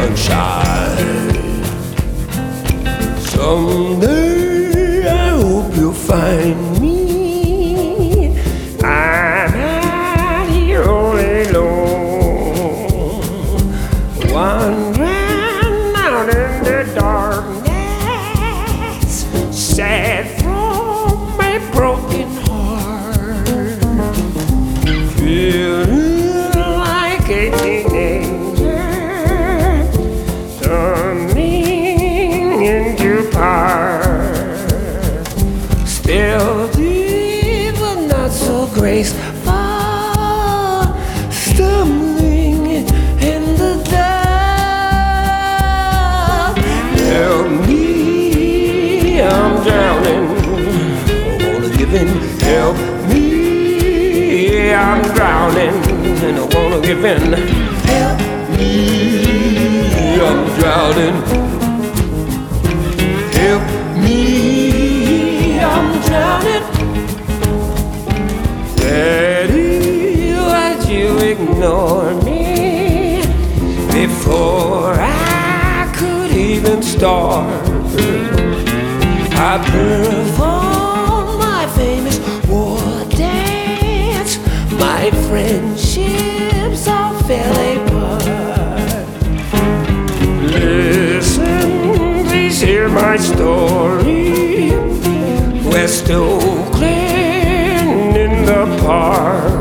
sunshine. Someday I hope you'll find me. I'm out here all alone, wandering out in the darkness, sad from a broken heart, feeling like a teenager turning into part. Still deep but not so graceful, stumbling in the dark. Help me, I'm drowning, I wanna give in. Help me, I'm drowning and I wanna give in. Help me, I'm drowning. Help me, I'm drowning. Daddy, why'd you ignore me before I could even start? I performed my famous war dance, my friendships all fell apart. Listen, please hear my story. West Oakland in the park.